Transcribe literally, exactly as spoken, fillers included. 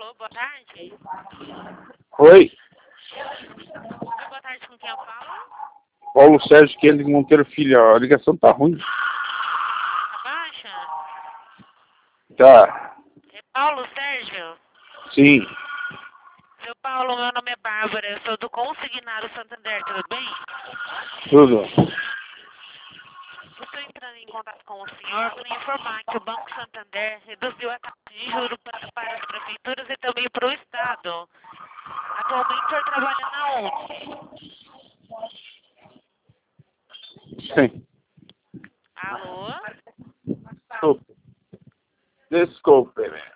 Alô, boa tarde. Oi, Oi, boa tarde, com quem eu falo? Paulo Sérgio Kennedy Monteiro Filho, a ligação tá ruim. Tá baixa? Tá, É Paulo Sérgio? sim, Seu Paulo, meu nome é Bárbara, eu sou do Consignário Santander, tudo bem? tudo. Estou entrando em contato com o senhor para informar que o Banco Santander reduziu a taxa de juros para, para as prefeituras e também para o Estado. Atualmente o senhor trabalha na onde? Sim, Alô? desculpe. Desculpe,